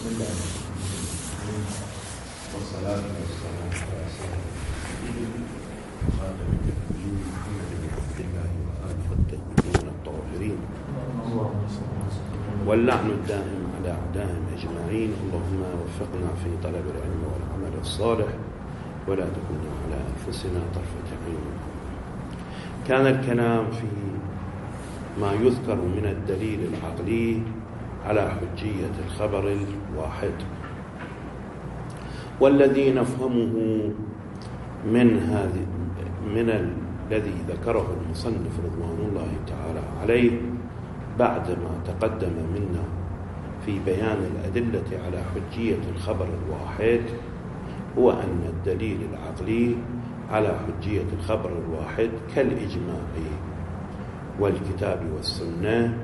بسم الله والصلاة والسلام على سيدنا خاتم النبيين محمد بن عبد الله وآله الطيبين الطاهرين واللعن الدائم على أعدائهم أجمعين. اللهم وفقنا في طلب العلم والعمل الصالح ولا تكلنا على أنفسنا طرفة عين. كان الكلام في ما يذكر من الدليل العقلي على حجية الخبر الواحد، والذي نفهمه من الذي ذكره المصنف رضوان الله تعالى عليه بعدما تقدم منا في بيان الأدلة على حجية الخبر الواحد، هو أن الدليل العقلي على حجية الخبر الواحد كالإجماع والكتاب والسنة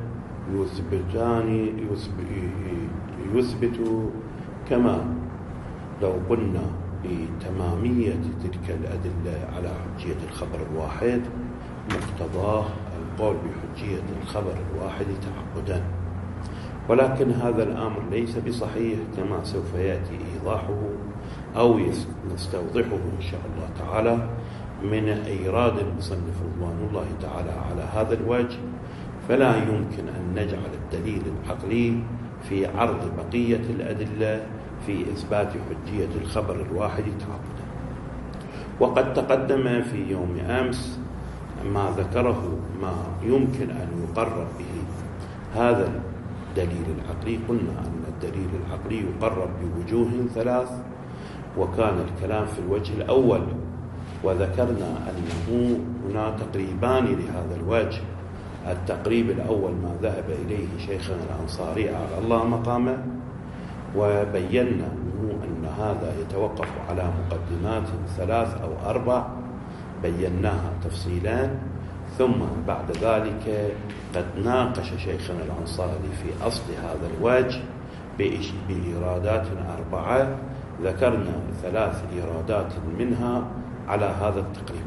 يثبت كما لو قلنا بتمامية تلك الأدلة على حجية الخبر الواحد مقتضاه القول بحجية الخبر الواحد تعبدا، ولكن هذا الأمر ليس بصحيح كما سوف يأتي إيضاحه أو نستوضحه إن شاء الله تعالى من إيراد المصنف رضوان الله تعالى على هذا الوجه. فلا يمكن أن نجعل الدليل العقلي في عرض بقية الأدلة في إثبات حجية الخبر الواحد تعبدا. وقد تقدم في يوم أمس ما ذكره ما يمكن أن يقرب به هذا الدليل العقلي. قلنا أن الدليل العقلي يقرب بوجوه ثلاث، وكان الكلام في الوجه الأول، وذكرنا أنه هنا تقريبان لهذا الوجه. التقريب الأول ما ذهب إليه شيخنا الأنصاري على الله مقامه، وبينا أن هذا يتوقف على مقدمات 3 أو 4 بيناها تفصيلا، ثم بعد ذلك قد ناقش شيخنا الأنصاري في أصل هذا الوجه بإيرادات 4، ذكرنا 3 إيرادات منها على هذا التقريب.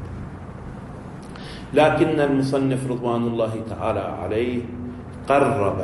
لكن المصنف رضوان الله تعالى عليه قرب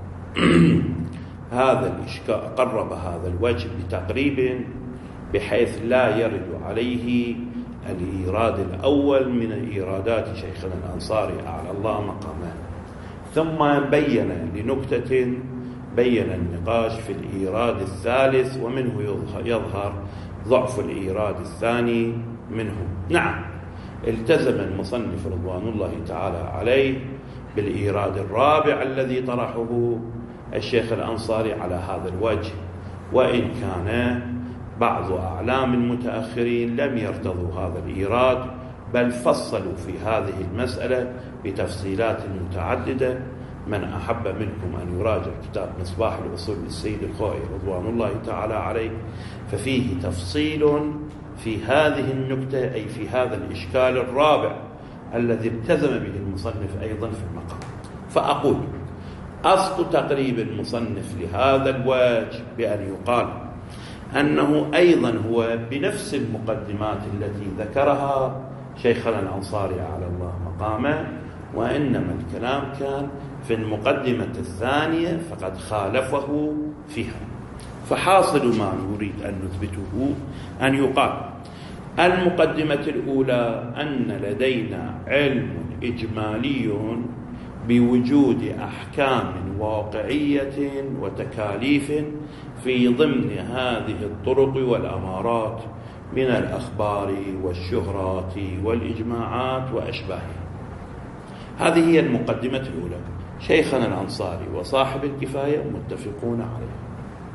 هذا الوجه بتقريب بحيث لا يرد عليه الإيراد الأول من إيرادات شيخنا الأنصاري أعلى الله مقامه. ثم بين لنكتة بين النقاش في الإيراد الثالث، ومنه يظهر ضعف الإيراد الثاني منه. نعم، التزم المصنف رضوان الله تعالى عليه بالإيراد الرابع الذي طرحه الشيخ الأنصاري على هذا الوجه، وإن كان بعض أعلام المتأخرين لم يرتضوا هذا الإيراد، بل فصلوا في هذه المسألة بتفصيلات متعددة. من أحب منكم أن يراجع كتاب مصباح الأصول للسيد الخوئي رضوان الله تعالى عليه، ففيه تفصيل في هذه النكتة، أي في هذا الإشكال الرابع الذي التزم به المصنف أيضا في المقام. فأقول أصل تقريب المصنف لهذا الوجه بأن يقال أنه أيضا هو بنفس المقدمات التي ذكرها شيخنا الأنصاري على الله مقامه، وإنما الكلام كان في المقدمة الثانية فقد خالفه فيها. فحاصل ما نريد أن نثبته أن يقال المقدمة الأولى أن لدينا علم إجمالي بوجود أحكام واقعية وتكاليف في ضمن هذه الطرق والأمارات من الأخبار والشهرات والإجماعات وأشباهها. هذه هي المقدمة الأولى، شيخنا الأنصاري وصاحب الكفاية متفقون عليها.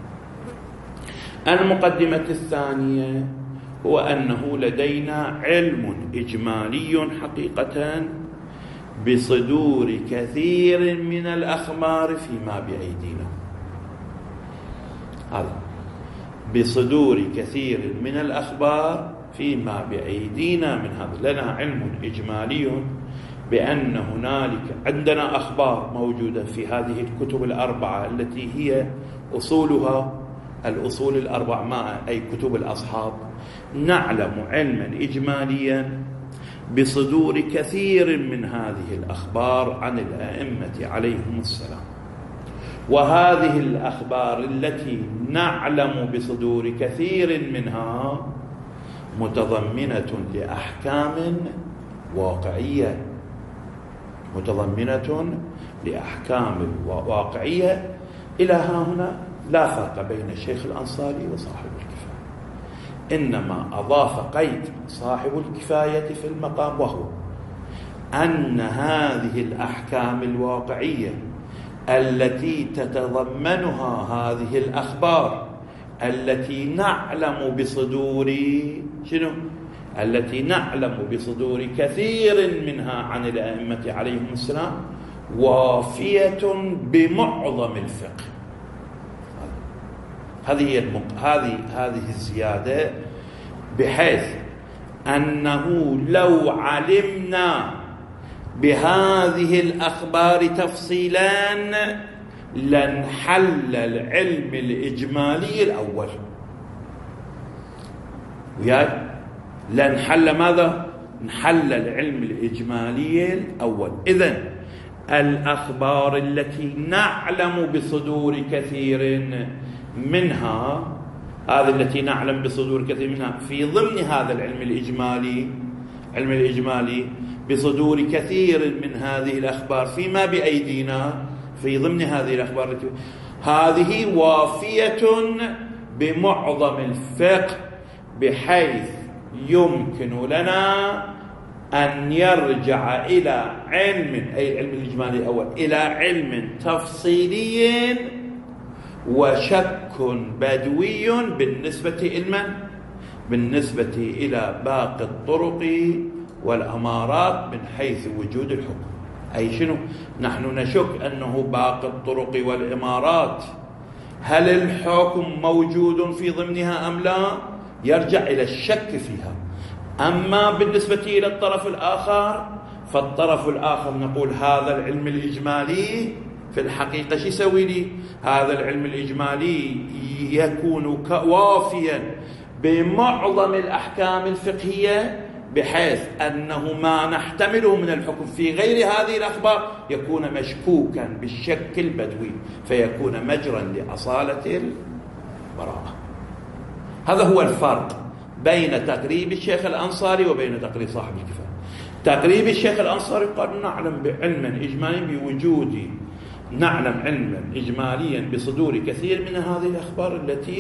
المقدمة الثانية هو أنه لدينا علم إجمالي حقيقة بصدور كثير من الأخبار فيما بأيدينا. هذا بصدور كثير من الأخبار فيما بأيدينا من هذا. لنا علم إجمالي بأن هنالك عندنا أخبار موجودة في هذه الكتب 4 التي هي أصولها الأصول 4 ما أي كتب الأصحاب. نعلم علما إجماليا بصدور كثير من هذه الأخبار عن الأئمة عليهم السلام، وهذه الأخبار التي نعلم بصدور كثير منها متضمنة لأحكام واقعية، متضمنة لأحكام واقعية. إلى ها هنا لا فرق بين الشيخ الأنصاري وصاحب الكفاية، إنما أضاف قيد صاحب الكفاية في المقام، وهو أن هذه الأحكام الواقعية التي تتضمنها هذه الأخبار التي نعلم بصدور التي نعلم بصدور كثير منها عن الأئمة عليهم السلام وافية بمعظم الفقه. هذه الزيادة، بحيث أنه لو علمنا بهذه الأخبار تفصيلان لانحل العلم الإجمالي الأول. لانحل ماذا؟ انحل العلم الإجمالي الأول. إذن الأخبار التي نعلم بصدور كثير منها، هذه التي نعلم بصدور كثير منها في ضمن هذا العلم الإجمالي، علم الإجمالي بصدور كثير من هذه الأخبار فيما بأيدينا، في ضمن هذه الأخبار هذه وافية بمعظم الفقه، بحيث يمكن لنا أن يرجع إلى علم، أي العلم الإجمالي الأول، إلى علم تفصيلي وشك بدوي بالنسبة إلى باقي الطرق والأمارات من حيث وجود الحكم. أي شنو؟ نحن نشك أنه باقي الطرق والإمارات هل الحكم موجود في ضمنها أم لا؟ يرجع إلى الشك فيها. أما بالنسبة إلى الطرف الآخر، فالطرف الآخر نقول هذا العلم الإجمالي في الحقيقة شو يسوي لي؟ هذا العلم الإجمالي يكون وافيا بمعظم الأحكام الفقهية، بحيث أنه ما نحتمله من الحكم في غير هذه الأخبار يكون مشكوكا بالشك البدوي، فيكون مجرا لأصالة البراءة. هذا هو الفرق بين تقريب الشيخ الأنصاري وبين تقريب صاحب الكفاية. تقريب الشيخ الأنصاري قال نعلم بعلما إجماليا بوجود، نعلم علما إجماليا بصدور كثير من هذه الأخبار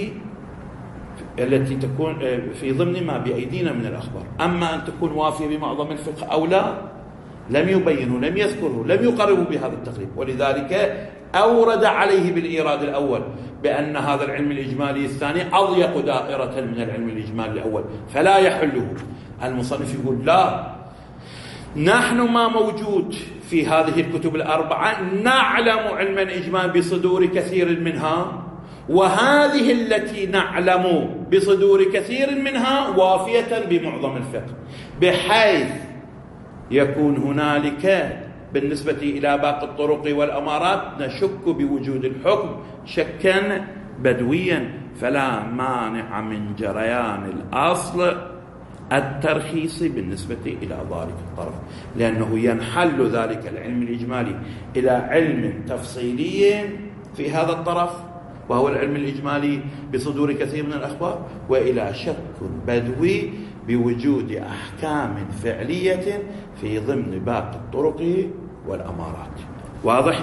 التي تكون في ضمن ما بأيدينا من الأخبار. أما أن تكون وافية بمعظم الفقه أو لا، لم يبينوا، لم يذكروا، لم يقربوا بهذا التقريب، ولذلك أورد عليه بالإيراد الأول بأن هذا العلم الإجمالي الثاني أضيق دائرة من العلم الإجمالي الأول فلا يحله. المصنف يقول لا، نحن ما موجود في هذه الكتب الأربعة نعلم علما إجمالي بصدور كثير منها، وهذه التي نعلم بصدور كثير منها وافية بمعظم الفقه، بحيث يكون هنالك بالنسبة إلى باقي الطرق والأمارات نشك بوجود الحكم شكا بدويا، فلا مانع من جريان الأصل الترخيص بالنسبة إلى ذلك الطرف، لأنه ينحل ذلك العلم الإجمالي إلى علم تفصيلي في هذا الطرف وهو العلم الإجمالي بصدور كثير من الأخبار، وإلى شك بدوي بوجود أحكام فعلية في ضمن باقي الطرق والأمارات. واضح؟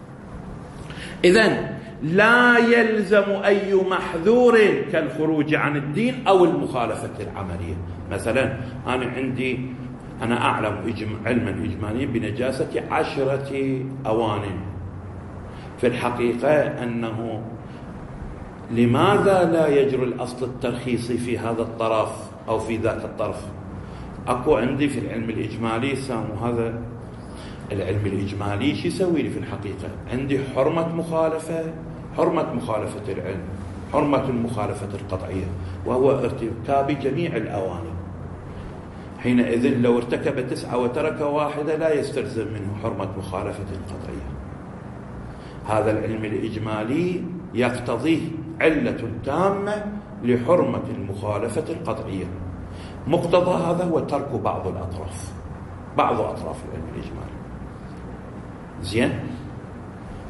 إذن لا يلزم أي محذور كالخروج عن الدين أو المخالفة العملية. مثلا أنا أعلم علما إجماليا بنجاسة 10 أوان، في الحقيقة أنه لماذا لا يجري الأصل الترخيصي في هذا الطرف أو في ذاك الطرف؟ أكو عندي في العلم الإجمالي سامو هذا العلم الإجمالي شو يسوي لي في الحقيقة؟ عندي حرمة مخالفة العلم، حرمة المخالفة القطعية، وهو ارتكاب جميع الأواني. حينئذ لو ارتكب 9 وترك 1 لا يستلزم منه حرمة مخالفة القطعية. هذا العلم الإجمالي يقتضيه علة تامة لحرمة المخالفة القطعية. مقتضى هذا هو ترك بعض أطراف العلم الإجمالي. زين؟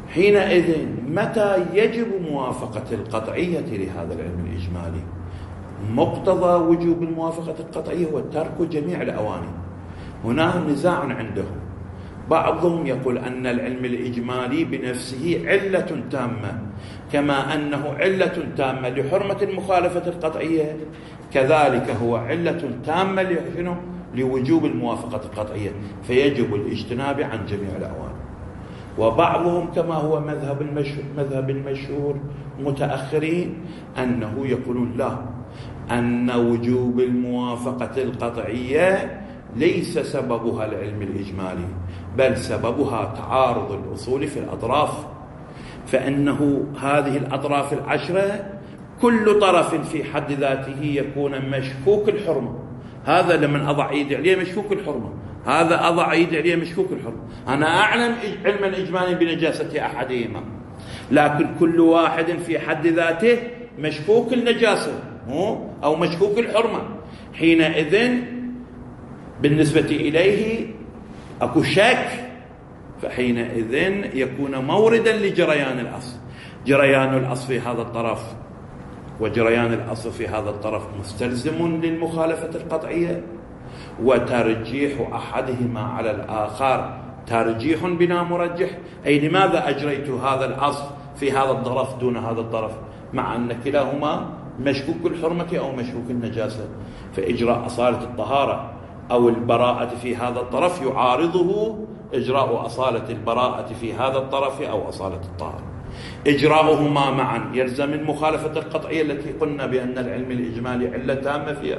حينئذ متى يجب موافقة القطعية لهذا العلم الإجمالي؟ مقتضى وجوب الموافقة القطعية هو ترك جميع الأواني. هنا نزاع عندهم، بعضهم يقول أن العلم الإجمالي بنفسه علة تامة، كما أنه علة تامة لحرمة المخالفة القطعية، كذلك هو علة تامة لوجوب الموافقة القطعية، فيجب الاجتناب عن جميع الأواني. وبعضهم كما هو مذهب المشهور متأخرين أنه يقولون لا، أن وجوب الموافقة القطعية ليس سببها العلم الإجمالي، بل سببها تعارض الأصول في الأطراف، فإنه هذه الأطراف العشرة كل طرف في حد ذاته يكون مشكوك الحرمة. هذا لمن أضع يدي عليه مشكوك الحرمة، هذا أضع يدي عليه مشكوك الحرمة. أنا أعلم علما إجماليا بنجاسة أحدهما، لكن كل واحد في حد ذاته مشكوك النجاسة أو مشكوك الحرمة. حينئذ بالنسبة إليه أكو شك، فحينئذ يكون موردا لجريان الأصل. جريان الأصل في هذا الطرف وجريان الأصل في هذا الطرف مستلزم للمخالفة القطعية، وترجيح أحدهما على الآخر ترجيح بلا مرجح. أي لماذا أجريت هذا الأصل في هذا الطرف دون هذا الطرف، مع أن كلاهما مشكوك الحرمة أو مشكوك النجاسة؟ فإجراء أصالة الطهارة أو البراءة في هذا الطرف يعارضه إجراء أصالة البراءة في هذا الطرف أو أصالة الطهارة. إجراؤهما معا يلزم المخالفة القطعية التي قلنا بأن العلم الإجمالي علة تامة فيها.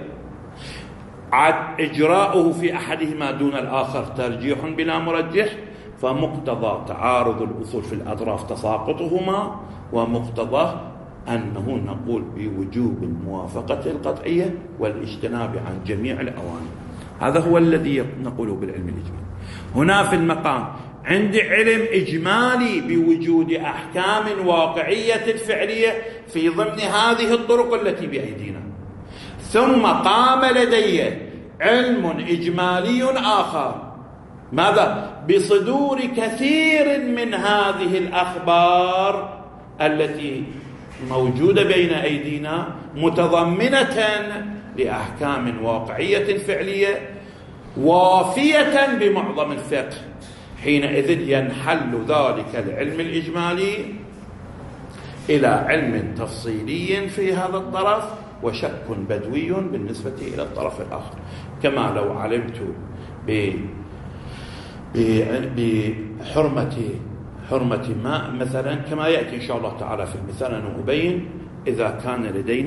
إجراؤه في أحدهما دون الآخر ترجيح بلا مرجح، فمقتضى تعارض الأصول في الأطراف تساقطهما، ومقتضى أنه نقول بوجوب الموافقة القطعية والاجتناب عن جميع الأواني. هذا هو الذي نقوله بالعلم الإجمالي. هنا في المقام عندي علم إجمالي بوجود أحكام واقعية فعلية في ضمن هذه الطرق التي بأيدينا، ثم قام لدي علم إجمالي آخر، ماذا؟ بصدور كثير من هذه الأخبار التي موجودة بين أيدينا متضمنة لأحكام واقعية فعلية وافية بمعظم الفقه. حينئذ ينحل ذلك العلم الإجمالي إلى علم تفصيلي في هذا الطرف وشك بدوي بالنسبة إلى الطرف الآخر. كما لو علمت بحرمة ماء مثلا، كما يأتي إن شاء الله تعالى في المثال أن أبين، إذا كان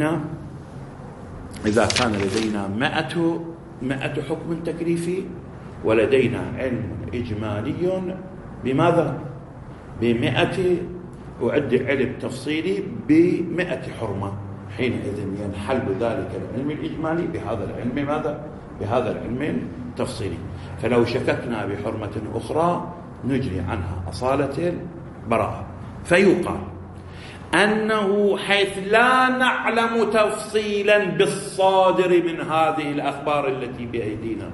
لدينا 100 حكم تكليفي، ولدينا علم إجمالي بماذا؟ ب100، أعد علم تفصيلي ب100 حرمة. حينئذ ينحل ذلك العلم الإجمالي بهذا العلم ماذا؟ بهذا العلم التفصيلي. فلو شككنا بحرمة أخرى نجري عنها أصالة البراءة، فيقال أنه حيث لا نعلم تفصيلا بالصادر من هذه الأخبار التي بأيدينا،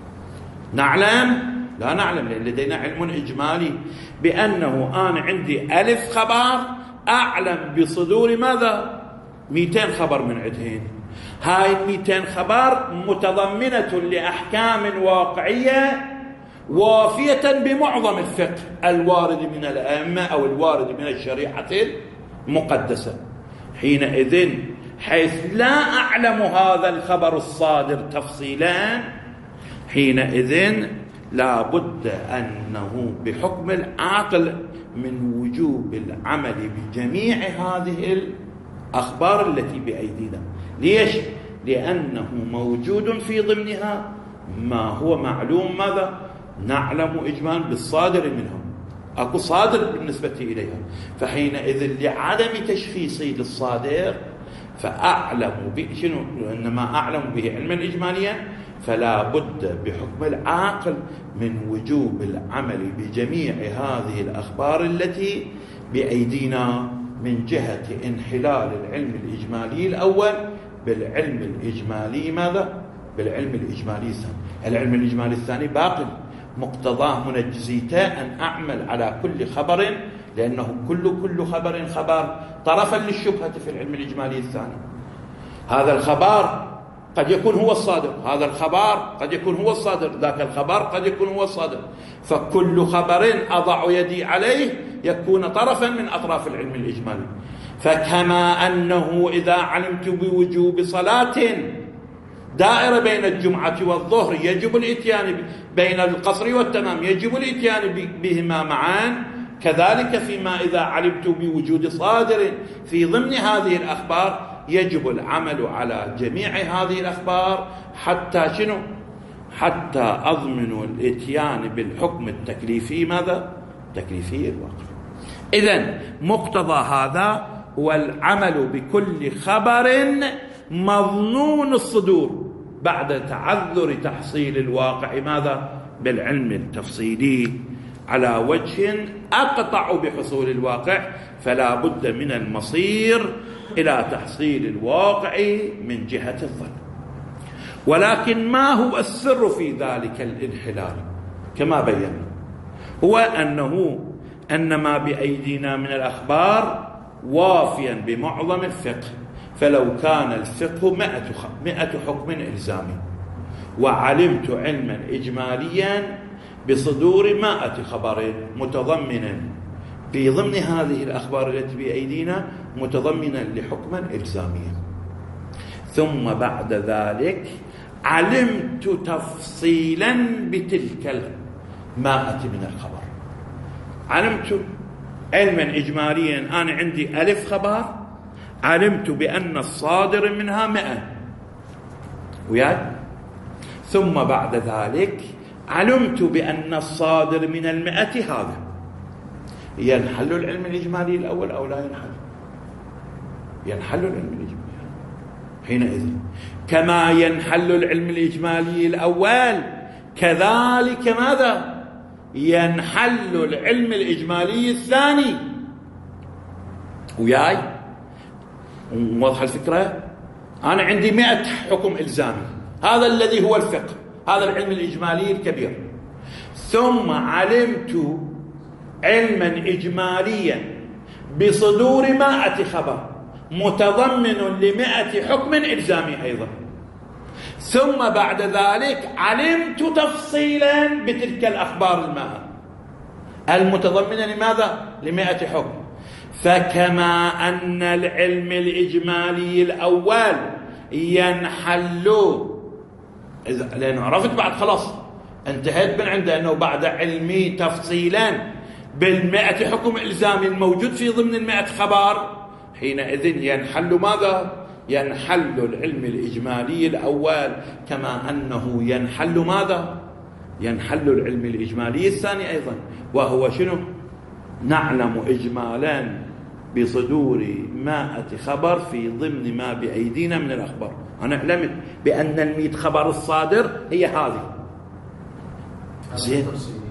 لا نعلم، لأن لدينا علم إجمالي بأنه أنا عندي 1000 خبر أعلم بصدور ماذا؟ 200 خبر من عدهن. هاي 200 خبر متضمنة لأحكام واقعية وافية بمعظم الفقه الوارد من الأئمة أو الوارد من الشريعة المقدسة. حينئذ حيث لا أعلم هذا الخبر الصادر تفصيلا، حينئذ لا بد أنه بحكم العاقل من وجوب العمل بجميع هذه الأخبار التي بأيدينا. ليش؟ لأنه موجود في ضمنها ما هو معلوم ماذا؟ نعلم إجمالا بالصادر منهم، أكو صادر بالنسبة إليها. فحينئذ لعدم تشخيصي للصادر فأعلم شنو؟ إنما أعلم به علما إجماليا، فلا بد بحكم العاقل من وجوب العمل بجميع هذه الأخبار التي بأيدينا من جهة انحلال العلم الإجمالي الأول بالعلم الإجمالي ماذا؟ بالعلم الإجمالي الثاني. العلم الإجمالي الثاني باقي، مقتضاه منجزيته أن أعمل على كل خبر لأنه كل خبر طرفا للشبهة في العلم الإجمالي الثاني. هذا الخبر قد يكون هو الصادر، هذا الخبر قد يكون هو الصادر، ذاك الخبر قد يكون هو الصادر، فكل خبر أضع يدي عليه يكون طرفا من أطراف العلم الإجمالي. فكما أنه إذا علمت بوجوب صلاة دائرة بين الجمعة والظهر يجب الإتيان بين القصر والتمام يجب الإتيان بهما معا، كذلك فيما إذا علمت بوجود صادر في ضمن هذه الأخبار يجب العمل على جميع هذه الأخبار حتى شنو؟ حتى أضمن الإتيان بالحكم التكليفي ماذا؟ تكليفي الواقع. إذن مقتضى هذا هو العمل بكل خبر مظنون الصدور بعد تعذر تحصيل الواقع ماذا؟ بالعلم التفصيلي على وجه أقطع بحصول الواقع، فلا بد من المصير إلى تحصيل الواقع من جهة الظن. ولكن ما هو السر في ذلك الانحلال؟ كما بينا هو أن ما بأيدينا من الأخبار وافيا بمعظم الفقه، فلو كان الفقه 100 حكم إلزامي وعلمت علما إجماليا بصدور 100 خبر متضمنا في ضمن هذه الأخبار التي بأيدينا متضمنا لحكما إلزاميا، ثم بعد ذلك علمت تفصيلا بتلك 100 من الخبر، علمت علما إجماليا أنا عندي 1000 خبر، علمت بأن الصادر منها 100 وياي، ثم بعد ذلك علمت بأن الصادر من 100 هذا. ينحل العلم الإجمالي الأول أو لا ينحل؟ ينحل العلم الإجمالي حينئذ. كما ينحل العلم الإجمالي الأول كذلك ماذا؟ ينحل العلم الإجمالي الثاني وياي. واضحة الفكرة؟ أنا عندي 100 حكم إلزامي، هذا الذي هو الفقه، هذا العلم الإجمالي الكبير، ثم علمت علما إجماليا بصدور 100 خبر متضمن ل100 حكم إلزامي أيضا، ثم بعد ذلك علمت تفصيلا بتلك الأخبار 100 المتضمنة لماذا؟ ل100 حكم. فكما أن العلم الإجمالي الأول ينحل، لأنه عرفت بعد خلاص انتهيت من عنده أنه بعد علمي تفصيلا بال100 حكم إلزامي الموجود في ضمن 100 خبر، حينئذ ينحل ماذا؟ ينحل العلم الإجمالي الأول كما أنه ينحل ماذا؟ ينحل العلم الإجمالي الثاني أيضا، وهو شنو؟ نعلم إجمالا بصدور 100 خبر في ضمن ما بأيدينا من الأخبار. أنا علمت بأن 100 خبر الصادر هي هذه. زين؟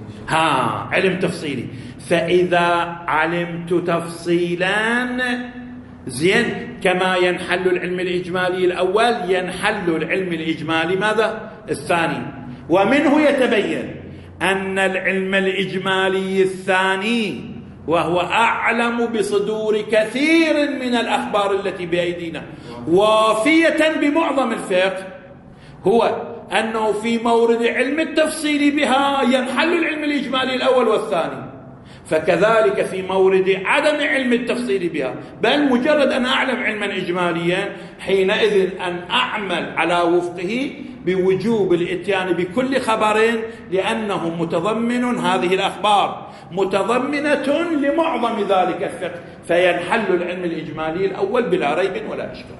علم تفصيلي. فإذا علمت تفصيلا زين كما ينحل العلم الإجمالي الأول ينحل العلم الإجمالي ماذا؟ الثاني. ومنه يتبين أن العلم الإجمالي الثاني وهو أعلم بصدور كثير من الأخبار التي بأيدينا وافية بمعظم الفقه، هو أنه في مورد علم التفصيل بها ينحل العلم الإجمالي الأول والثاني، فكذلك في مورد عدم علم التفصيل بها، بل مجرد أن أعلم علما إجماليا حينئذ أن أعمل على وفقه بوجوب الإتيان بكل خبر، لأنه متضمن هذه الأخبار متضمنة لمعظم ذلك الفقه، فينحل العلم الإجمالي الأول بلا ريب ولا إشكال.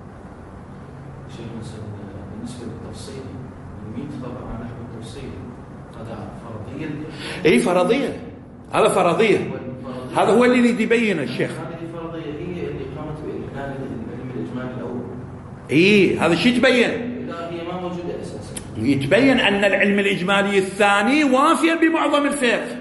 بالنسبة للتفصيل 100 خبر عن نحو التفصيل هذا فرضية؟ أي فرضية، هذا فرضية، هذا هو اللي يبين الشيخ. هذه الفرضية هي اللي قامت بإنحلال العلم الإجمالي الأول. هذا شيء تبين؟ لا هي ما موجودة أساسا. يتبين أن العلم الإجمالي الثاني وافيا بمعظم الفقه،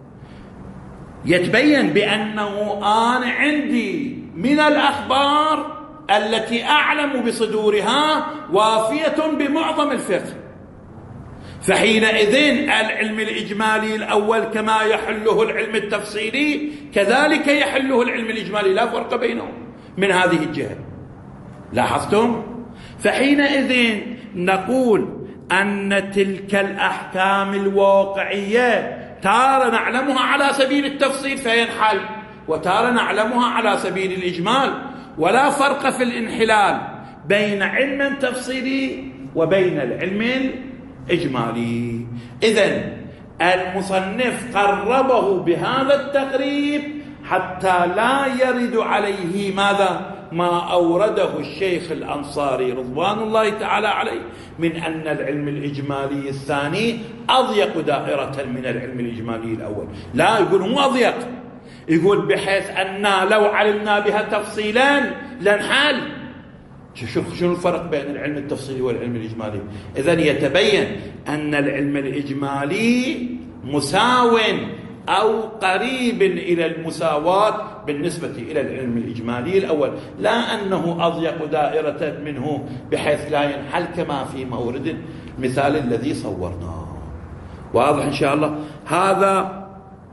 يتبين بأنه أنا عندي من الأخبار التي أعلم بصدورها وافية بمعظم الفقه، فحينئذ العلم الإجمالي الأول كما يحله العلم التفصيلي كذلك يحله العلم الإجمالي، لا فرق بينهم من هذه الجهة. لاحظتم؟ فحينئذ نقول أن تلك الأحكام الواقعية تارة نعلمها على سبيل التفصيل فينحل، وتارة نعلمها على سبيل الإجمال، ولا فرق في الانحلال بين علم تفصيلي وبين العلم الإجمالي. إذن المصنف قربه بهذا التقريب حتى لا يرد عليه ماذا؟ ما أورده الشيخ الأنصاري رضوان الله تعالى عليه من أن العلم الإجمالي الثاني أضيق دائرة من العلم الإجمالي الأول. لا، يقول مو أضيق، يقول بحيث أننا لو علمنا بها تفصيلا لنحل. شنو الفرق بين العلم التفصيلي والعلم الإجمالي؟ إذن يتبين أن العلم الإجمالي مساو أو قريب إلى المساواة بالنسبة إلى العلم الإجمالي الأول، لا أنه أضيق دائرة منه بحيث لا ينحل كما في مورد المثال الذي صورناه. واضح إن شاء الله؟ هذا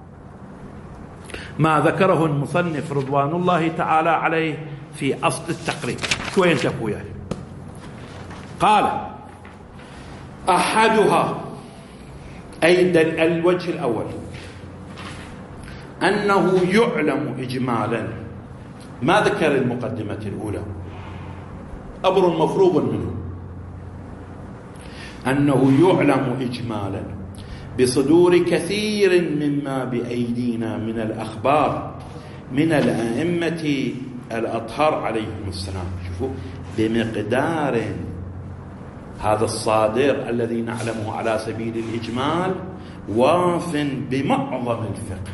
ما ذكره المصنف رضوان الله تعالى عليه في أصل التقريب. شوي انتبهوا يعني. قال أحدها، أي الوجه الأول، أنه يعلم إجمالا، ما ذكر المقدمة الأولى، أمر مفروغ منه، أنه يعلم إجمالا بصدور كثير مما بأيدينا من الأخبار من الأئمة الأطهار عليهم السلام. شوفوا، بمقدار هذا الصادر الذي نعلمه على سبيل الإجمال واف بمعظم الفقه.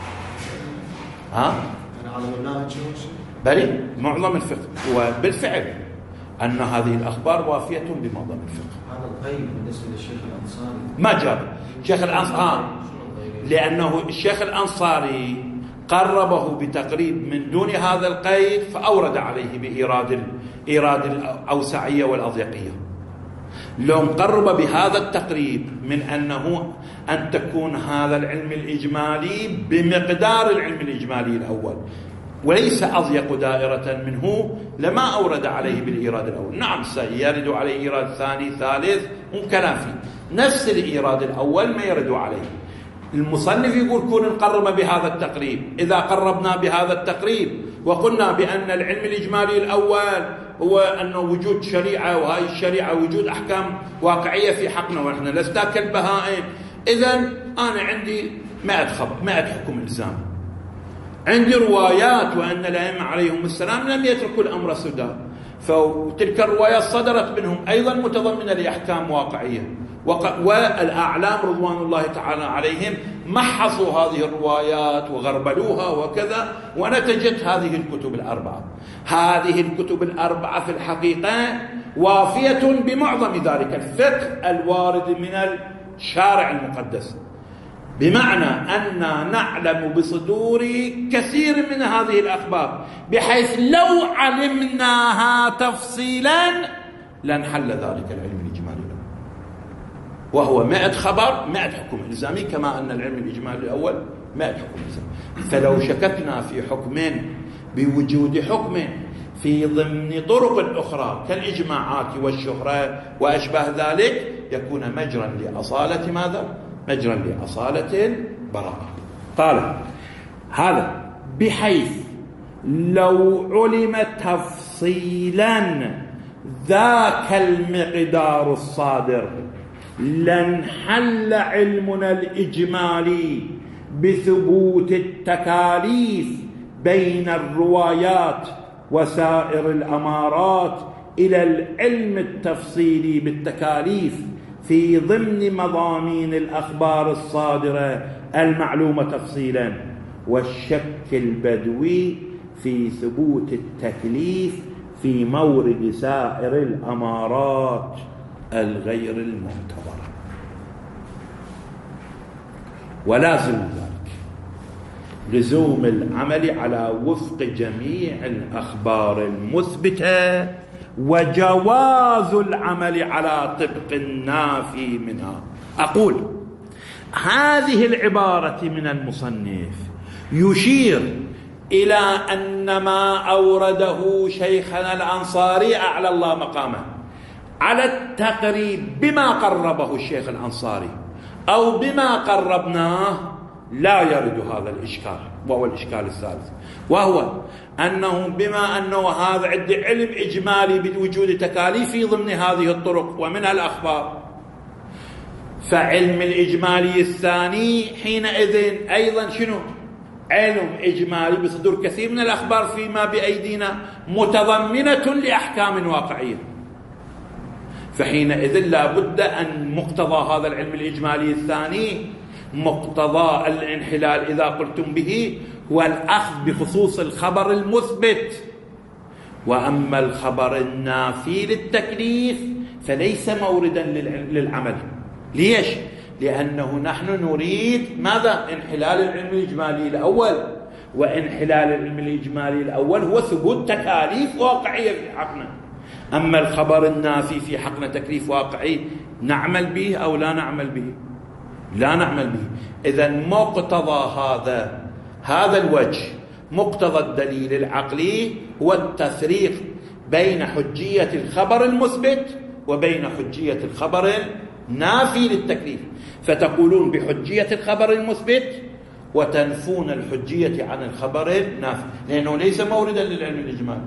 بلي معظم الفقه، وبالفعل أن هذه الأخبار وافية بمعظم الفقه. هذا القيد بالنسبة للشيخ الأنصاري ما جاب الشيخ الأنصاري، لأنه الشيخ الأنصاري قربه بتقريب من دون هذا القيد، فأورد عليه بإيراد الأوسعية والأضيقية. لو قرب بهذا التقريب من أنه أن تكون هذا العلم الإجمالي بمقدار العلم الإجمالي الأول وليس أضيق دائرة منه، لما أورد عليه بالإيراد الأول. نعم، سيرد عليه إيراد ثاني ثالث ممكن فيه، نفس الإيراد الأول ما يرد عليه. المصنف يقول كون نقرب بهذا التقريب. إذا قربنا بهذا التقريب وقلنا بأن العلم الإجمالي الأول هو أنه وجود شريعة، وهذه الشريعة وجود أحكام واقعية في حقنا ونحن لسنا كالبهائم، إذن أنا عندي 100 حكم إلزام، عندي روايات وأن الأئمة عليهم السلام لم يتركوا الأمر سدى، فتلك الروايات صدرت منهم أيضا متضمنة لأحكام واقعية، والأعلام رضوان الله تعالى عليهم محصوا هذه الروايات وغربلوها وكذا، ونتجت هذه الكتب الأربعة. هذه الكتب الأربعة في الحقيقة وافية بمعظم ذلك الفقه الوارد من الشارع المقدس، بمعنى أننا نعلم بصدور كثير من هذه الأخبار بحيث لو علمناها تفصيلا لنحل ذلك العلم الإجمالي، وهو 100 خبر 100 حكم إلزامي، كما أن العلم الإجمالي الأول 100 حكم إلزامي. فلو شككنا في حكمين بوجود حكم في ضمن طرق أخرى كالإجماعات والشهرة وأشباه ذلك، يكون مجرا لأصالة ماذا؟ مجرا لأصالة البراءة. قال هذا بحيث لو علم تفصيلا ذاك المقدار الصادر لانحل علمنا الإجمالي بثبوت التكاليف بين الروايات وسائر الأمارات إلى العلم التفصيلي بالتكاليف في ضمن مضامين الأخبار الصادرة المعلومة تفصيلا، والشك البدوي في ثبوت التكليف في مورد سائر الأمارات الغير المعتبرة. ولازم ذلك لزوم العمل على وفق جميع الأخبار المثبتة، وجواز العمل على طبق النافي منها. أقول هذه العبارة من المصنف يشير إلى أن ما أورده شيخنا الأنصاري أعلى الله مقامه على التقريب بما قربه الشيخ الأنصاري أو بما قربناه لا يرد هذا الإشكال، وهو الإشكال الثالث، وهو أنه بما أنه هذا عند علم إجمالي بوجود تكاليف ضمن هذه الطرق ومنها الأخبار، فعلم الإجمالي الثاني حينئذ أيضا شنو؟ علم إجمالي بصدور كثير من الأخبار فيما بأيدينا متضمنة لأحكام واقعية، فحينئذ لا بد أن مقتضى هذا العلم الإجمالي الثاني مقتضى الانحلال إذا قلتم به هو الأخذ بخصوص الخبر المثبت، وأما الخبر النافي للتكليف فليس موردا للعمل. ليش؟ لأنه نحن نريد ماذا؟ انحلال العلم الإجمالي الأول، وانحلال العلم الإجمالي الأول هو ثبوت تكاليف واقعية في حقنا. أما الخبر النافي في حقنا تكليف واقعي نعمل به أو لا نعمل به؟ لا نعمل به. إذن مقتضى هذا الوجه، مقتضى الدليل العقلي هو التفريق بين حجية الخبر المثبت وبين حجية الخبر النافي للتكليف، فتقولون بحجية الخبر المثبت وتنفون الحجية عن الخبر النافي لأنه ليس موردا للعلم الإجمالي.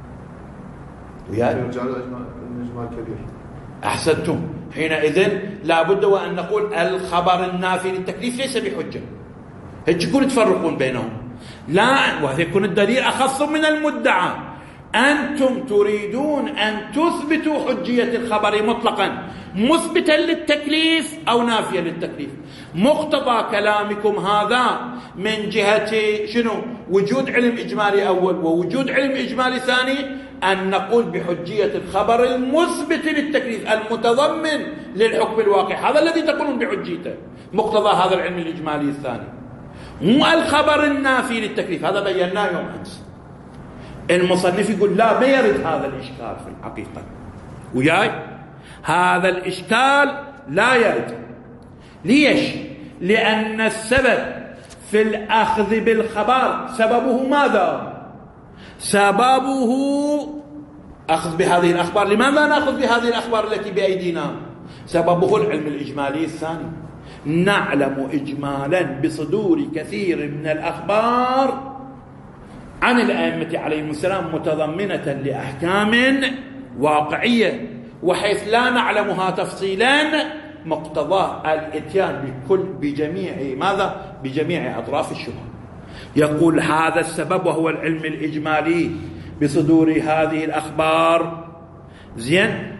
الإجمال كبير. أحسنتم. حينئذ لا بد وأن نقول الخبر النافي للتكليف ليس بحجة. هيك يكون تفرقون بينهم، لا، وهذا يكون الدليل أخص من المدعى. أنتم تريدون أن تثبتوا حجية الخبر مطلقا مثبتا للتكليف أو نافيا للتكليف. مقتضى كلامكم هذا من جهة شنو؟ وجود علم إجمالي أول ووجود علم إجمالي ثاني، أن نقول بحجية الخبر المثبت للتكليف المتضمن للحكم الواقع، هذا الذي تقولون بحجيته، مقتضى هذا العلم الإجمالي الثاني، مو الخبر النافي للتكليف. هذا بيناه يوم أمس. المصنف يقول لا، ما يرد هذا الإشكال في الحقيقة، وياي هذا الإشكال لا يرد. ليش؟ لأن السبب في الأخذ بالخبر سببه ماذا؟ سببه أخذ بهذه الأخبار. لماذا نأخذ بهذه الأخبار التي بأيدينا؟ سببه العلم الإجمالي الثاني. نعلم إجمالا بصدور كثير من الأخبار عن الأئمة عليهم السلام متضمنة لأحكام واقعية، وحيث لا نعلمها تفصيلا مقتضى الاتيان بجميع ماذا؟ بجميع أطراف الشبهة. يقول هذا السبب وهو العلم الإجمالي بصدور هذه الأخبار، زين،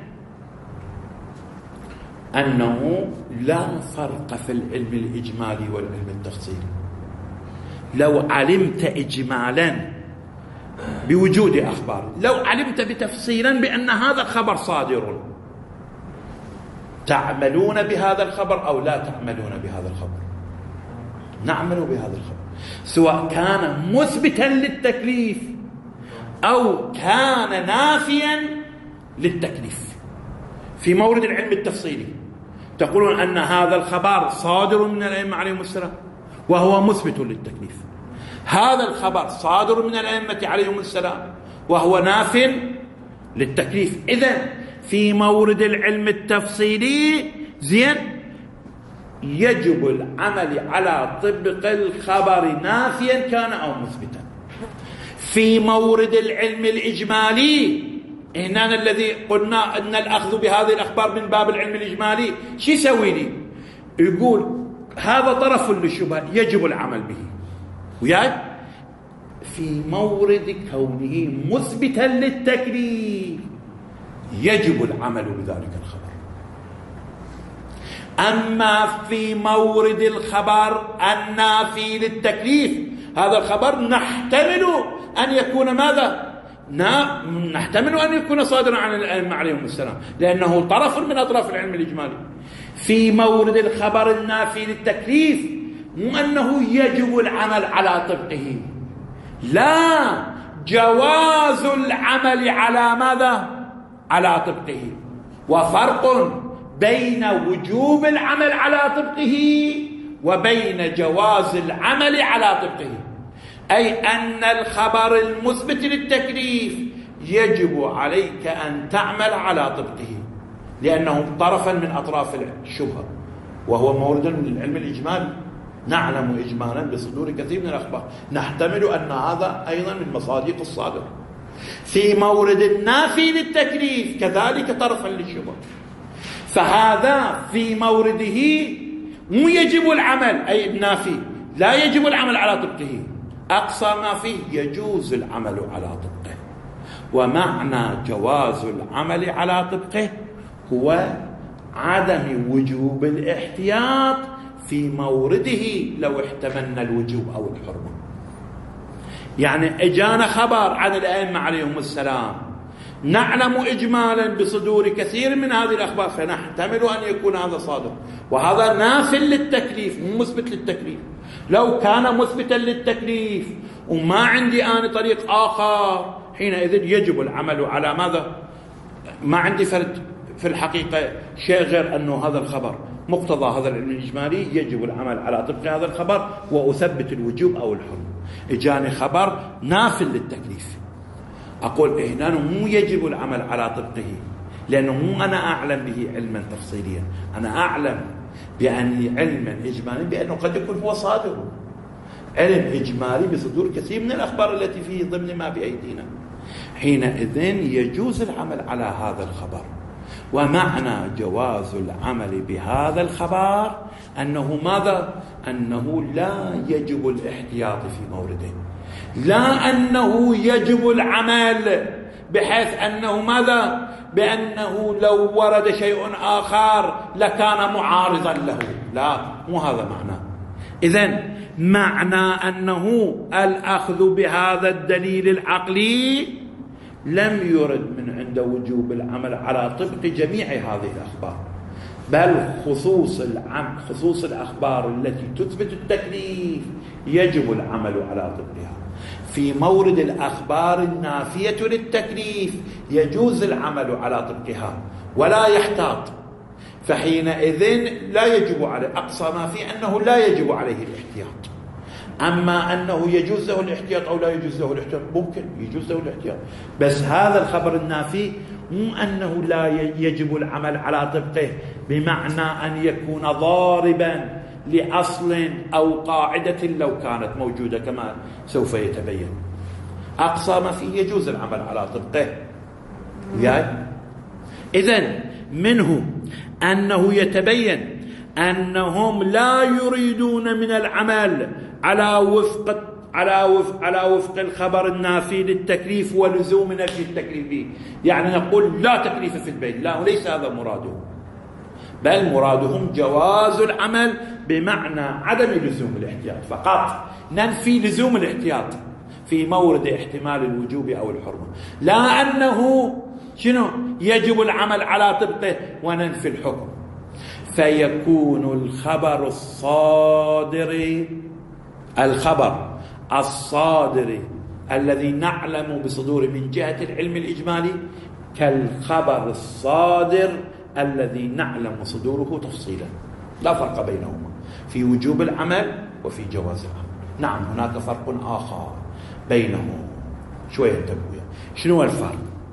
أنه لا فرق في العلم الإجمالي والعلم التفصيلي. لو علمت إجمالا بوجود أخبار، لو علمت بتفصيلا بأن هذا الخبر صادر، تعملون بهذا الخبر أو لا تعملون بهذا الخبر؟ نعمل بهذا الخبر، سواء كان مثبتا للتكليف أو كان نافيا للتكليف. في مورد العلم التفصيلي تقولون أن هذا الخبر صادر من الأئمة عليهم السلام وهو مثبت للتكليف، هذا الخبر صادر من الأئمة عليهم السلام وهو ناف للتكليف. إذن في مورد العلم التفصيلي زين يجب العمل على طبق الخبر نافيا كان أو مثبتا. في مورد العلم الإجمالي هنا الذي قلنا أن الأخذ بهذه الأخبار من باب العلم الإجمالي شو يسوي لي؟ يقول هذا طرف للشبهة يجب العمل به، وياي في مورد كونه مثبتا للتكليف يجب العمل بذلك الخبر. أما في مورد الخبر النافي للتكليف، هذا الخبر نحتمل أن يكون ماذا؟ نحتمل أن يكون صادرا عن الأئمة عليهم السلام لأنه طرف من أطراف العلم الإجمالي. في مورد الخبر النافي للتكليف مو أنه يجب العمل على طبقه، لا، جواز العمل على ماذا؟ على طبقه. وفرق بين وجوب العمل على طبقه وبين جواز العمل على طبقه، أي أن الخبر المثبت للتكليف يجب عليك أن تعمل على طبقه، لأنه طرفا من أطراف الشبهة، وهو مورد من العلم الإجمالي. نعلم إجمالا بصدور كثير من الأخبار، نحتمل أن هذا أيضا من مصادق الصادر. في مورد النافي للتكليف كذلك طرفا للشبهة، فهذا في مورده مو يجب العمل، أي النافي لا يجب العمل على طبقه، أقصى ما فيه يجوز العمل على طبقه. ومعنى جواز العمل على طبقه هو عدم وجوب الاحتياط في مورده لو احتملنا الوجوب أو الحرمة. يعني اجانا خبر عن الأئمة عليهم السلام، نعلم إجمالا بصدور كثير من هذه الأخبار، فنحتمل أن يكون هذا صادق، وهذا ناف للتكليف مو مثبت للتكليف. لو كان مثبتا للتكليف وما عندي أنا طريق آخر، حينئذ يجب العمل على ماذا؟ ما عندي فرد في الحقيقة شيء غير أنه هذا الخبر مقتضى هذا العلم الإجمالي، يجب العمل على طبق هذا الخبر وأثبت الوجوب أو الحرمة. إجاني خبر ناف للتكليف، أقول هنا مو يجب العمل على طبقه، لأنه مو أنا أعلم به علما تفصيليا، أنا أعلم بأنه علما إجمالي بأنه قد يكون هو صادر، علم إجمالي بصدور كثير من الأخبار التي فيه ضمن ما بأيدينا. حينئذ يجوز العمل على هذا الخبر. ومعنى جواز العمل بهذا الخبر أنه ماذا؟ أنه لا يجب الاحتياط في مورده، لا أنه يجب العمل بحيث أنه ماذا؟ بأنه لو ورد شيء آخر لكان معارضا له، لا، مو هذا معناه. إذن معنى أنه الأخذ بهذا الدليل العقلي لم يرد من عند وجوب العمل على طبق جميع هذه الأخبار، بل خصوص الأخبار التي تثبت التكليف يجب العمل على طبقها. في مورد الأخبار النافية للتكليف يجوز العمل على طبقها ولا يحتاط، فحينئذ لا يجب عليه، أقصى ما فيه أنه لا يجب عليه الاحتياط. أما أنه يجوز له الاحتياط أو لا يجوز له الاحتياط، ممكن يجوز له الاحتياط، بس هذا الخبر النافي مو أنه لا يجب العمل على طبقه بمعنى أن يكون ضاربا لأصل أو قاعدة لو كانت موجودة كما سوف يتبين. أقصى ما فيه يجوز العمل على طبقه. إذن منه أنه يتبين أنهم لا يريدون من العمل على وفق الخبر النافي للتكليف ولزوم نفي التكليف، يعني نقول لا تكليف في البيت، لا، ليس هذا مرادهم، بل مرادهم جواز العمل بمعنى عدم لزوم الاحتياط فقط، ننفي لزوم الاحتياط في مورد احتمال الوجوب أو الحرمة، لا أنه يجب العمل على طبقه وننفي الحكم. فيكون الخبر الصادر الذي نعلم بصدور من جهة العلم الإجمالي كالخبر الصادر الذي نعلم صدوره تفصيلا، لا فرق بينهما في وجوب العمل وفي جواز العمل. نعم، هناك فرق آخر بينهم، شوية انتبهوا. شنو الفرق؟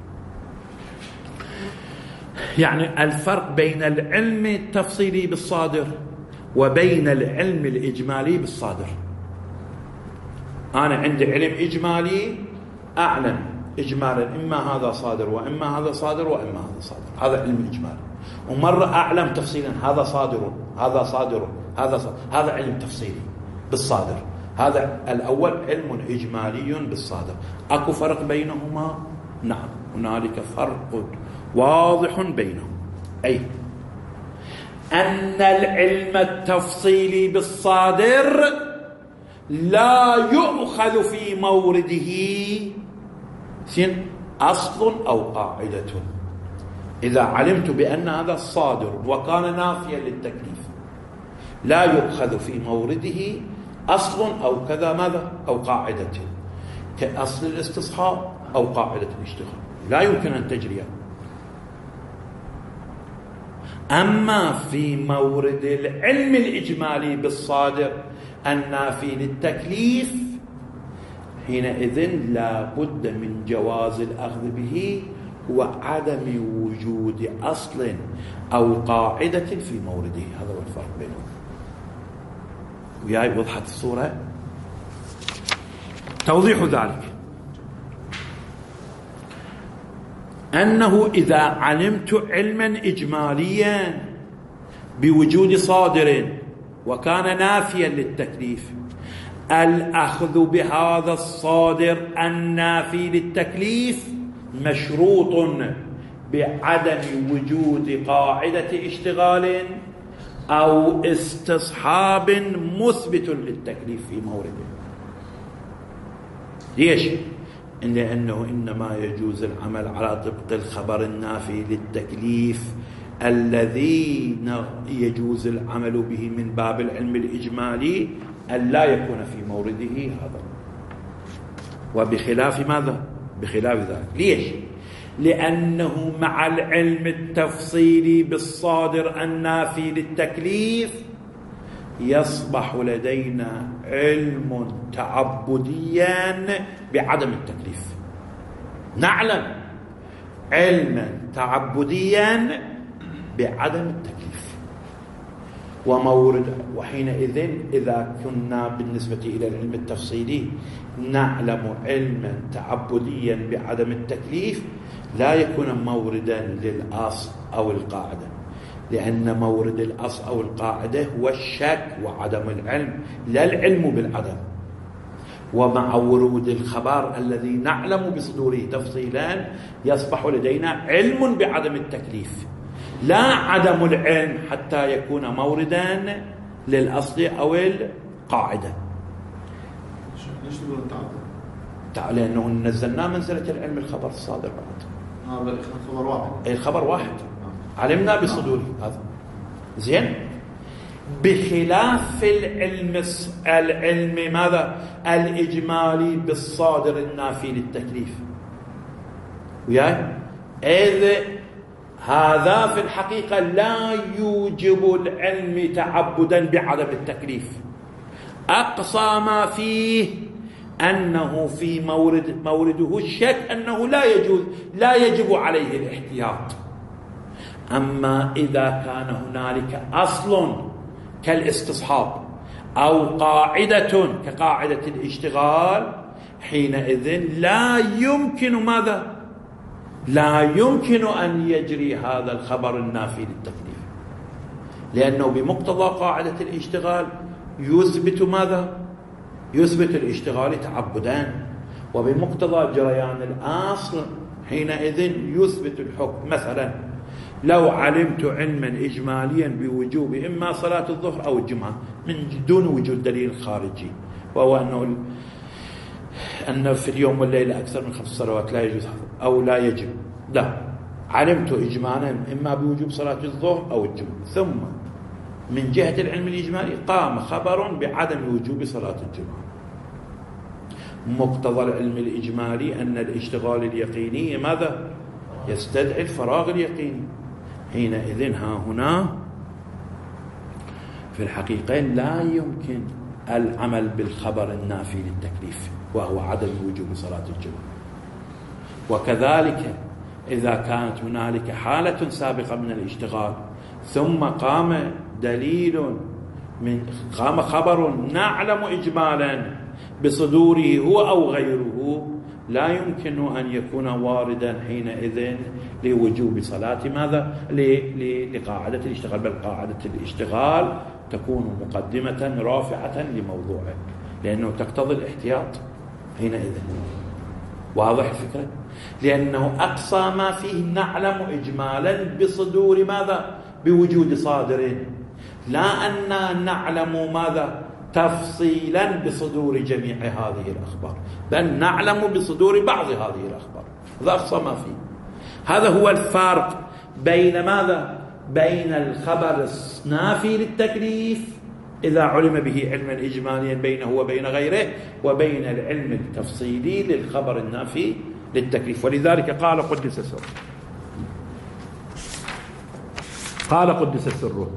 يعني الفرق بين العلم التفصيلي بالصادر وبين العلم الإجمالي بالصادر. أنا عندي علم إجمالي، أعلم إجمالا إما هذا صادر وإما هذا صادر وإما هذا صادر، هذا علم إجمالي. ومرة أعلم تفصيلا هذا صادر هذا صادر هذا صادر، هذا علم تفصيلي بالصادر. هذا الأول علم إجمالي بالصادر. أكو فرق بينهما؟ نعم، هنالك فرق واضح بينهم، أي أن العلم التفصيلي بالصادر لا يؤخذ في مورده أصل أو قاعدة. إذا علمت بأن هذا الصادر وكان نافيا للتكليف لا يؤخذ في مورده أصل أو كذا ماذا أو قاعدة، كأصل الاستصحاب أو قاعدة الاشتغال، لا يمكن أن تجري. أما في مورد العلم الإجمالي بالصادر النافي للتكليف حينئذ لا بد من جواز الأخذ به وعدم وجود أصل أو قاعدة في مورده. هذا هو الفرق بينهم. وياي وضحت الصورة؟ توضيح ذلك أنه إذا علمت علما إجماليا بوجود صادر وكان نافيا للتكليف، الأخذ بهذا الصادر النافي للتكليف مشروط بعدم وجود قاعدة اشتغال أو استصحاب مثبت للتكليف في مورده. ليش؟ لأنه إنما يجوز العمل على طبق الخبر النافي للتكليف الذي يجوز العمل به من باب العلم الإجمالي أن لا يكون في مورده هذا، وبخلاف ماذا؟ بخلاف ذلك. ليش؟ لأنه مع العلم التفصيلي بالصادر النافي للتكليف يصبح لدينا علم تعبديا بعدم التكليف. نعلم علما تعبديا بعدم التكليف وحينئذ إذا كنا بالنسبة إلى العلم التفصيلي نعلم علما تعبديا بعدم التكليف لا يكون موردا للأصل أو القاعدة، لأن مورد الأصل أو القاعدة هو الشك وعدم العلم، لا العلم بالعدم. ومع ورود الخبر الذي نعلم بصدوره تفصيلا يصبح لدينا علم بعدم التكليف، لا عدم العلم حتى يكون موردا للأصل أو القاعدة. ليش تقول التعدد؟ لأنه نزلنا منزلة العلم الخبر الصادر بعد. خبر واحد. الخبر واحد علمنا بصدوره هذا زين، بخلاف العلم ماذا؟ الإجمالي بالصادر النافي للتكليف. وياي إذ هذا في الحقيقة لا يوجب العلم تعبدا بعدم التكليف، أقصى ما فيه أنه في مورده الشك أنه لا يجب عليه الاحتياط. أما إذا كان هنالك أصل كالاستصحاب أو قاعدة كقاعدة الاشتغال حينئذ لا يمكن ماذا؟ لا يمكن أن يجري هذا الخبر النافي للتكليف، لأنه بمقتضى قاعدة الاشتغال يثبت ماذا؟ يثبت الاشتغال تعبدان، وبمقتضى جريان الأصل حينئذ يثبت الحكم. مثلا لو علمت علما إجماليا بوجوب إما صلاة الظهر أو الجمعة من دون وجود دليل خارجي، وهو أن في اليوم والليلة أكثر من 5 صلوات لا يجوز أو لا يجب، لا، علمت إجمالا إما بوجوب صلاة الظهر أو الجمعة، ثم من جهة العلم الإجمالي قام خبر بعدم وجوب صلاة الجمعة. مقتضى العلم الإجمالي أن الاشتغال اليقيني ماذا؟ يستدعي الفراغ اليقيني. حينئذ هنا في الحقيقة لا يمكن العمل بالخبر النافي للتكليف وهو عدم وجوب صلاة الجمعة. وكذلك إذا كانت هنالك حالة سابقة من الاشتغال ثم قام خبر نعلم إجمالا بصدوره هو أو غيره، لا يمكن أن يكون واردا حينئذ لوجوب صلاة ماذا؟ لقاعدة الاشتغال، بل قاعدة الاشتغال تكون مقدمة رافعة لموضوعه، لأنه تقتضي الاحتياط حينئذ. واضح الفكرة؟ لأنه أقصى ما فيه نعلم إجمالا بصدور ماذا؟ بوجود صادر، لا أن نعلم ماذا؟ تفصيلا بصدور جميع هذه الأخبار، بل نعلم بصدور بعض هذه الأخبار. هذا أقصى ما فيه. هذا هو الفارق بين ماذا؟ بين الخبر النافي للتكليف إذا علم به علما إجماليا بينه وبين غيره، وبين العلم التفصيلي للخبر النافي للتكليف. ولذلك قال قدس سره قال قدس سره: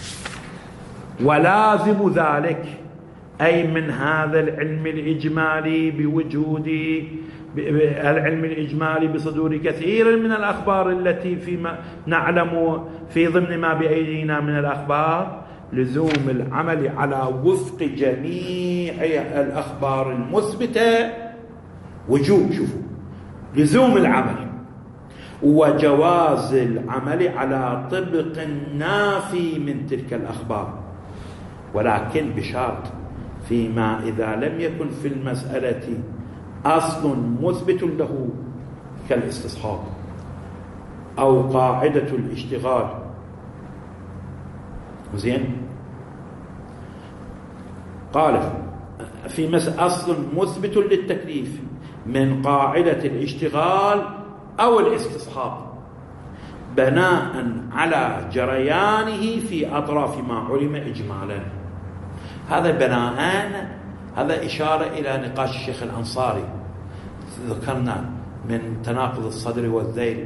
ولازم ذلك، أي من هذا العلم الإجمالي بوجود العلم الإجمالي بصدور كثير من الأخبار التي فيما نعلم في ضمن ما بأيدينا من الأخبار، لزوم العمل على وفق جميع الأخبار المثبتة وجوب، شوفوا، لزوم العمل وجواز العمل على طبق نافي من تلك الأخبار، ولكن بشرط فيما إذا لم يكن في المسألة أصل مثبت له كالاستصحاب أو قاعدة الاشتغال. زين، قال في أصل مثبت للتكليف من قاعدة الاشتغال أو الاستصحاب بناء على جريانه في أطراف ما علم إجمالا. هذا بناء، هذا إشارة إلى نقاش الشيخ الأنصاري. ذكرنا من تناقض الصدر والذيل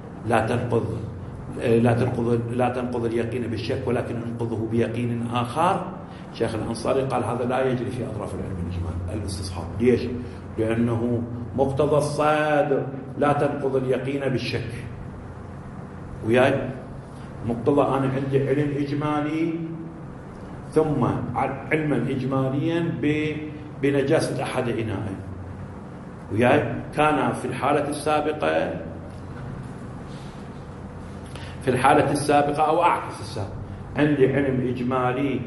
لا تنقض اليقين بالشك ولكن انقضه بيقين آخر. الشيخ الأنصاري قال هذا لا يجري في أطراف العلم الإجمال الاستصحاب. ليش؟ لأنه مقتضى الصدر لا تنقض اليقين بالشك، وياي مقتضى أنا عندي علم إجمالي ثم علما إجماليا بنجاسة أحد إنائين، وياي كان في الحالة السابقة أو أعكس السابق، عندي علم إجمالي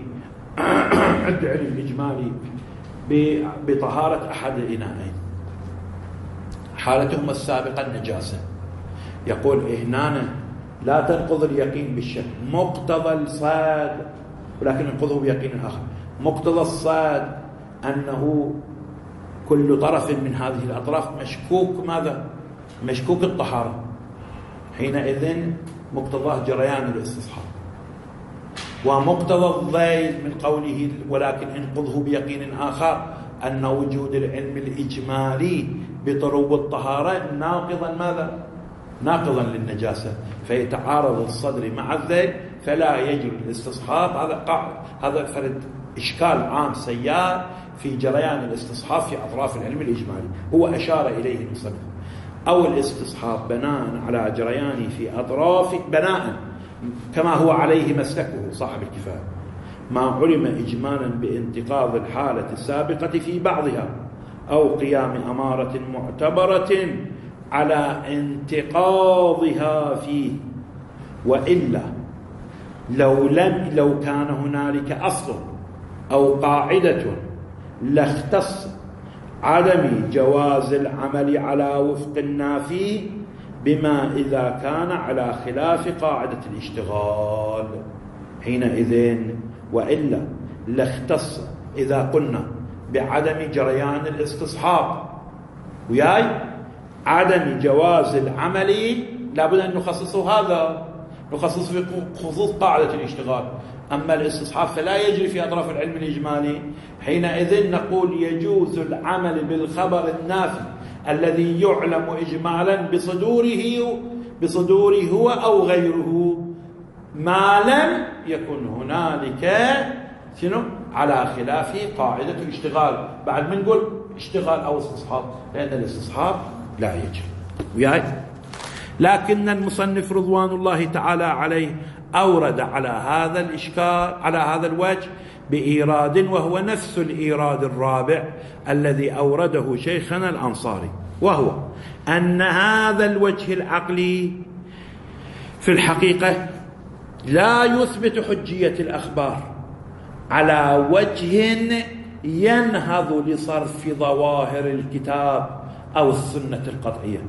بطهارة أحد إنائين، حالتهم السابقة النجاسة. يقول هنا لا تنقض اليقين بالشك، مقتضى الصاد، ولكن انقضه بيقين آخر. مقتضى الصاد أنه كل طرف من هذه الأطراف مشكوك، ماذا؟ مشكوك الطهارة، حينئذ مقتضاه جريان الاستصحاب. ومقتضى الذيل من قوله ولكن انقضه بيقين آخر أن وجود العلم الإجمالي بطروب الطهارة ناقضا ماذا؟ ناقضا للنجاسة، فيتعارض الصدر مع الذيل فلا يجري الاستصحاب. هذا فرد إشكال عام سيار في جريان الاستصحاب في أطراف العلم الإجمالي، هو أشار إليه المصنف. أو الاستصحاب بناء على جريانه في أطراف، بناء كما هو عليه مسلكه صاحب الكفاية، ما علم إجمالا بانتقاض الحالة السابقة في بعضها أو قيام أمارة معتبرة على انتقاضها فيه. وإلا لو كان هنالك أصل أو قاعدة لاختص عدم جواز العمل على وفق النافي بما إذا كان على خلاف قاعدة الاشتغال حينئذ. وإلا لاختص إذا قلنا بعدم جريان الاستصحاب وياي عدم جواز العمل، لابد أن نخصصه، هذا نخصص في خصوص قاعدة الاشتغال. أما الاستصحاب فلا يجري في أطراف العلم الإجمالي، حينئذ نقول يجوز العمل بالخبر النافي الذي يعلم إجمالا بصدوره هو أو غيره، ما لم يكن هنالك على خلاف قاعدة الاشتغال. بعد من نقول اشتغال أو استصحاب، لأن الاستصحاب لا يجري وياي. لكن المصنف رضوان الله تعالى عليه أورد على هذا الإشكال، على هذا الوجه، بإيراد وهو نفس الإيراد الرابع الذي أورده شيخنا الأنصاري، وهو أن هذا الوجه العقلي في الحقيقة لا يثبت حجية الأخبار على وجه ينهض لصرف ظواهر الكتاب أو السنة القطعية.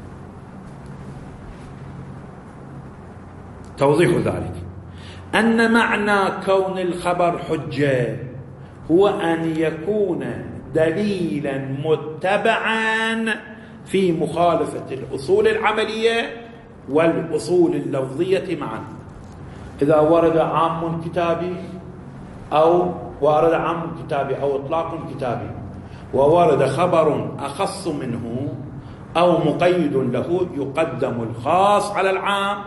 توضيح ذلك أن معنى كون الخبر حجة هو أن يكون دليلا متبعا في مخالفة الأصول العملية والأصول اللفظية معا. إذا ورد عام كتابي أو إطلاق كتابي وورد خبر أخص منه أو مقيد له، يقدم الخاص على العام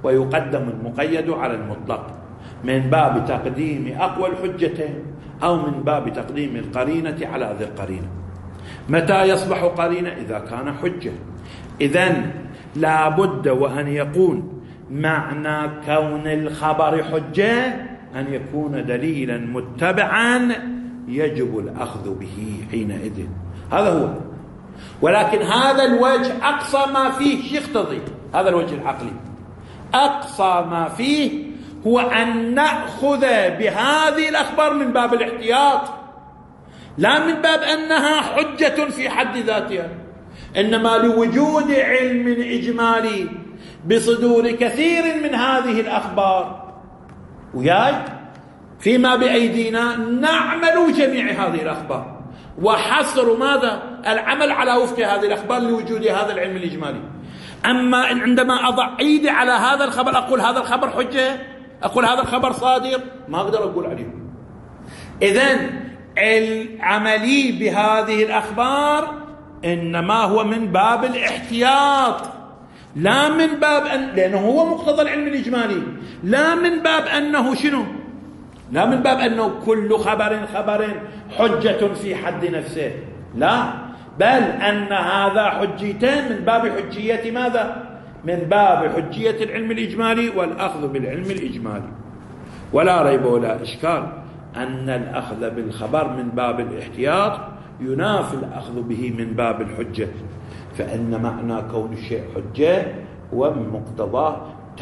ويقدم المقيد على المطلق من باب تقديم أقوى الحجتين أو من باب تقديم القرينة على ذي القرينة. متى يصبح قرينة؟ إذا كان حجة. إذن لا بد وأن يكون معنى كون الخبر حجة أن يكون دليلا متبعا يجب الأخذ به حينئذ. هذا هو. ولكن هذا الوجه أقصى ما فيه يقتضي، هذا الوجه العقلي أقصى ما فيه هو أن نأخذ بهذه الأخبار من باب الاحتياط، لا من باب أنها حجة في حد ذاتها، إنما لوجود علم إجمالي بصدور كثير من هذه الأخبار وياي فيما بأيدينا نعمل جميع هذه الأخبار وحصر ماذا؟ العمل على وفق هذه الأخبار لوجود هذا العلم الإجمالي. أما عندما أضع إيدي على هذا الخبر أقول هذا الخبر حجة، أقول هذا الخبر صادق، ما أقدر أقول عليه. إذن العملي بهذه الأخبار إنما هو من باب الاحتياط، لا من باب لأنه هو مقتضى العلم الإجمالي، لا من باب أنه شنو؟ لا من باب أنه كل خبر حجة في حد نفسه، لا، بل أن هذا حجتين من باب حجية ماذا؟ من باب حجية العلم الإجمالي والأخذ بالعلم الإجمالي. ولا ريب ولا إشكال أن الأخذ بالخبر من باب الاحتياط ينافي الأخذ به من باب الحجة، فإن معنى كون الشيء حجة ومن مقتضاه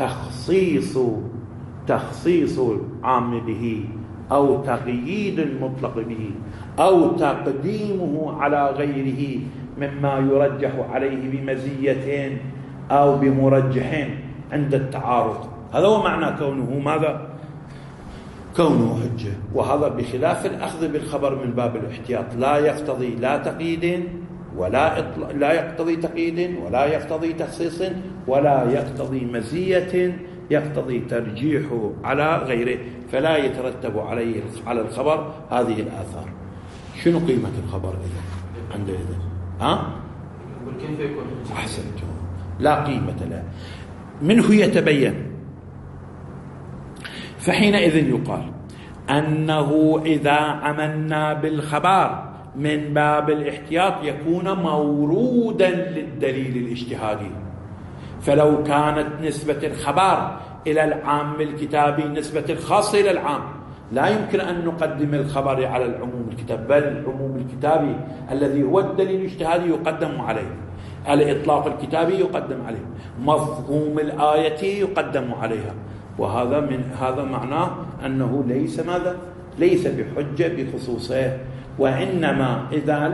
تخصيص العام به أو تقييد المطلق به أو تقديمه على غيره مما يرجح عليه بمزية أو بمرجحين عند التعارض. هذا هو معنى كونه ماذا؟ كونه حجة. وهذا بخلاف الأخذ بالخبر من باب الاحتياط، لا يقتضي لا تقييد لا يقتضي تقييد ولا يقتضي تخصيص ولا يقتضي مزية، يقتضي ترجيحه على غيره، فلا يترتب عليه على الخبر هذه الآثار. شنو قيمة الخبر إذا عند كيف يكون؟ أحسنتم، لا قيمة له. منه يتبين. فحينئذ يقال أنه إذا عملنا بالخبر من باب الاحتياط يكون مورودا للدليل الاجتهادي. فلو كانت نسبة الخبر إلى العام الكتابي نسبة الخاص إلى العام، لا يمكن أن نقدم الخبر على العموم الكتابي، بل العموم الكتابي الذي هو الدليل الاجتهادي يقدم عليه، الإطلاق الكتابي يقدم عليه، مفهوم الآية يقدم عليها. هذا معناه أنه ليس بحجة بخصوصه. وإنما إذا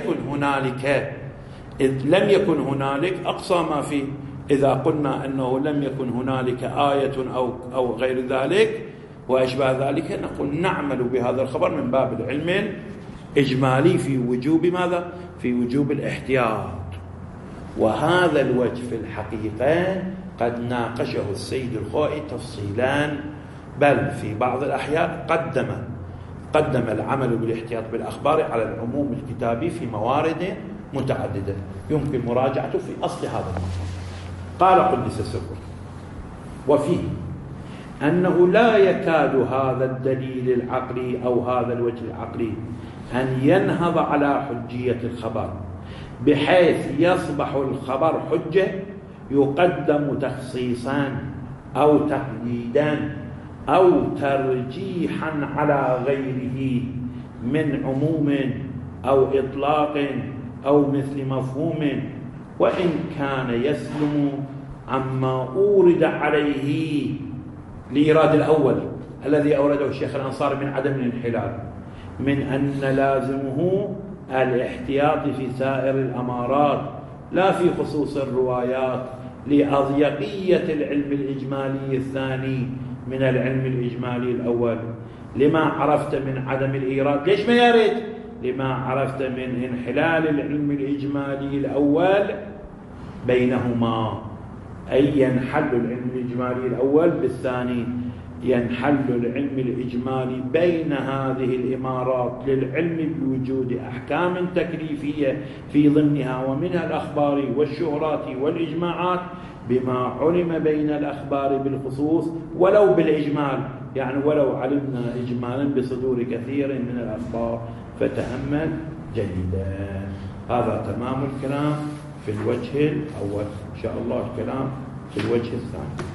لم يكن هنالك أقصى ما فيه، إذا قلنا أنه لم يكن هنالك آية أو غير ذلك وأشبه ذلك، نقول نعمل بهذا الخبر من باب العلم الإجمالي في وجوب ماذا؟ في وجوب الاحتياط. وهذا الوجه في الحقيقة قد ناقشه السيد الخوئي تفصيلا، بل في بعض الأحيان قدم العمل بالاحتياط بالأخبار على العموم الكتابي في موارد متعددة يمكن مراجعته في أصل هذا المطلب. قال قدس سره وفيه أنه لا يكاد هذا الدليل العقلي أو هذا الوجه العقلي أن ينهض على حجية الخبر بحيث يصبح الخبر حجة يقدم تخصيصان أو تقييدان أو ترجيحا على غيره من عموم أو إطلاق أو مثل مفهوم، وإن كان يسلم عما أورد عليه الإيراد الأول الذي أورده الشيخ الأنصاري من عدم الانحلال، من أن لازمه الاحتياط في سائر الأمارات لا في خصوص الروايات لأضيقية العلم الإجمالي الثاني من العلم الإجمالي الأول، لما عرفت من عدم الإيراد. ليش ما يريد؟ لما عرفت من انحلال العلم الإجمالي الأول بينهما، أي ينحل العلم الإجمالي الأول بالثاني، ينحل العلم الإجمالي بين هذه الإمارات للعلم بوجود أحكام تكليفية في ضمنها، ومنها الأخبار والشهرات والإجماعات، بما علم بين الأخبار بالخصوص ولو بالإجمال، يعني ولو علمنا إجمالا بصدور كثير من الأخبار فتأمل جيدا. هذا تمام الكلام في الوجه الأول. إن شاء الله الكلام في الوجه الثاني.